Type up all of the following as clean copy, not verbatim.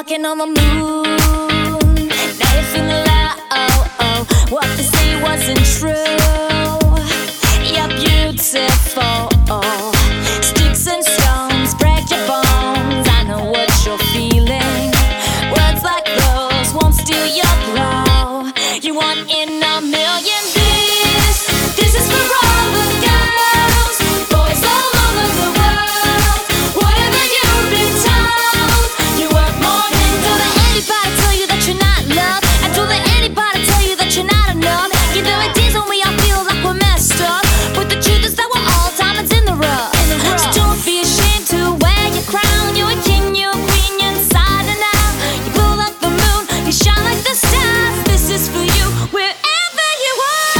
walking on the moon. Now you're feeling low. What they say wasn't true. You're beautiful. Sticks and stones break your bones. I know what you're feeling. Words like those won't steal your glow. You want in a million bees. This is for all the girls, boys all over the world. Whatever you've been told, you work more than. Don't let anybody tell you that you're not loved, and don't let anybody tell you that you're not enough. You know it is when we all feel like we're messed up, but the truth is that we're all diamonds in the rough. So don't be ashamed to wear your crown. You're a king, you're a queen, you're inside and out. You glow like the moon, you shine like the stars. This is for you, wherever you are.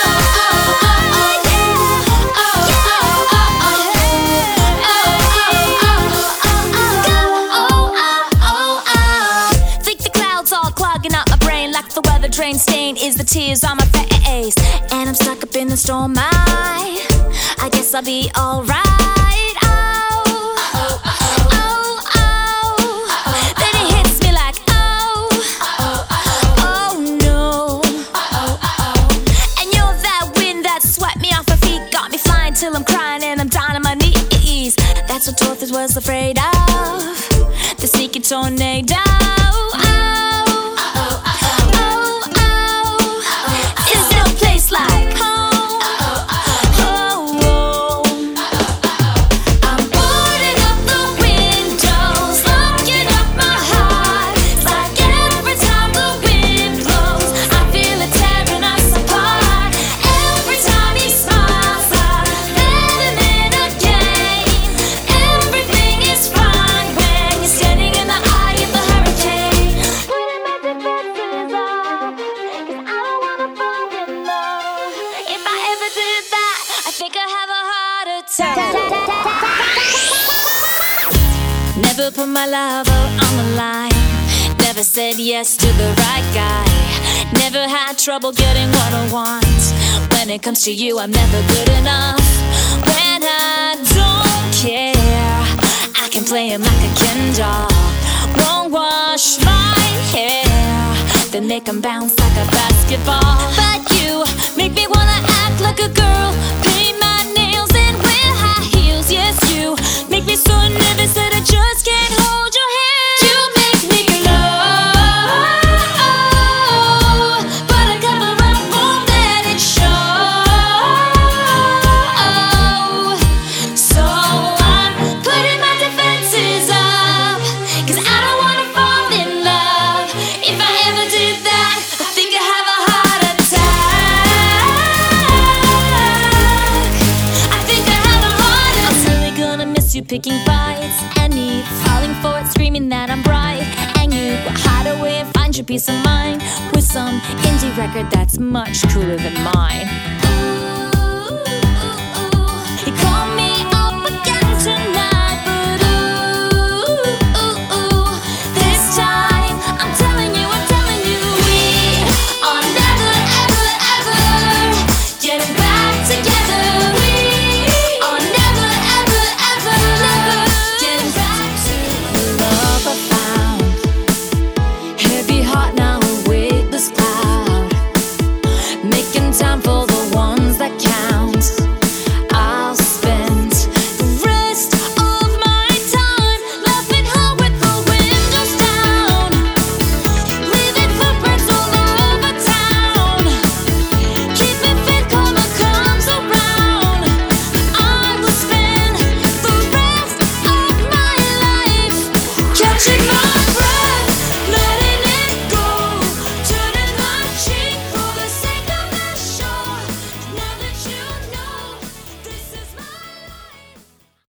Think the clouds all clogging up my brain like the weather train stain is the tears on my face, and I'm stuck up in the storm. I guess I'll be alright. Then it hits me like oh no. And you're that wind that swept me off my feet, got me flying till I'm crying and I'm down on my knees. That's what Dorothy was afraid of, the sneaky tornado. There's no place like home. I'm boarding up the windows, locking up my heart. It's like every time the wind blows, I feel it tearing us apart. Every time he smiles, I let him in again. Everything is fine when you're standing in the eye of the hurricane. Putting my defenses up, 'cause I don't wanna fall in love. If I ever did that, I think I'd have a heart attack. Never put my lover on the line. Never said yes to the right guy. Never had trouble getting what I want. When it comes to you, I'm never good enough. When I don't care, I can play him like a Ken doll. Won't wash my hair, then make him bounce like a basketball. But you make me wanna act like a girl, paint my nails and wear high heels. Yes, you make me so nervous that I just can't hold your hand. You make me glow, but I cover up, won't let it show. So I'm putting my defenses up, 'cause I don't wanna fall in love. If I ever did that, I think I'd have a heart attack. I think I'd have a heart attack. I'm really gonna miss you picking fights, and me falling for it, screaming that I'm bright. And you hide away and find your peace of mind with some indie record that's much cooler than mine.